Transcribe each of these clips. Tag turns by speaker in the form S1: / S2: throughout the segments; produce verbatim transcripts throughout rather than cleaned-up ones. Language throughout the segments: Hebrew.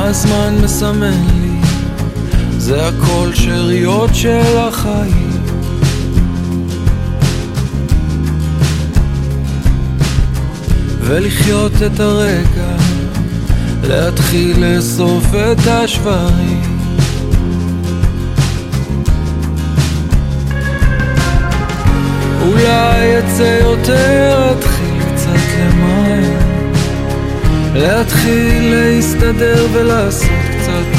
S1: הזמן מסמן לי, זה הכל שריות של החיים. ולחיות את הרגע, להתחיל לאסוף את השברים. אולי יצא יותר, להתחיל קצת למען, להתחיל להסתדר ולעשות קצת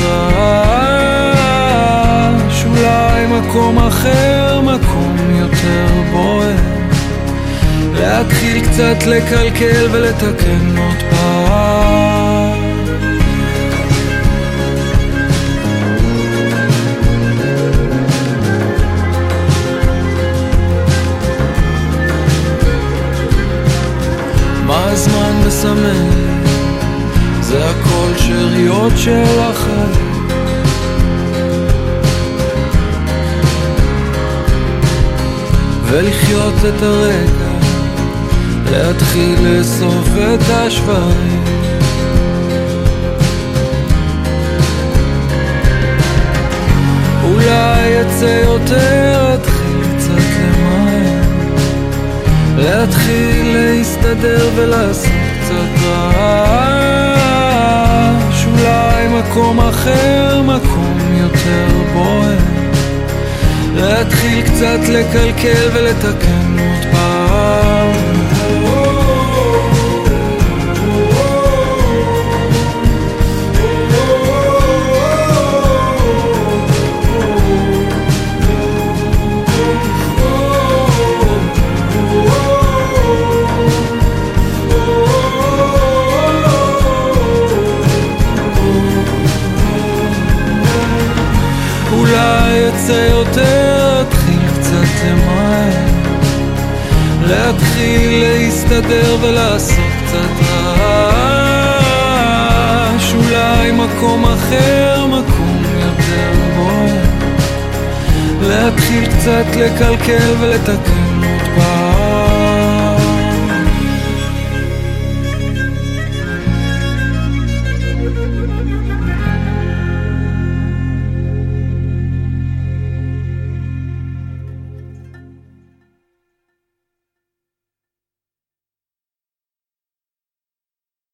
S1: רעש. אולי מקום אחר, מקום יותר בוער, להתחיל קצת לקלקל ולתקן עוד פעם. מה הזמן מסמן לי, זה הכל שריות של החיים. ולחיות את הרגע, להתחיל לאסוף את השברים. אולי יצא יותר, להתחיל קצת למען, להתחיל להסתדר ולעשות קצת רעש. אולי מקום אחר, מקום יותר בוער, להתחיל קצת לקלקל ולתקן עוד פעם. אולי יצא יותר, להתחיל קצת למען, להתחיל להסתדר ולעשות קצת רעש. אולי מקום אחר, מקום יותר בוער, להתחיל קצת לקלקל ולתקן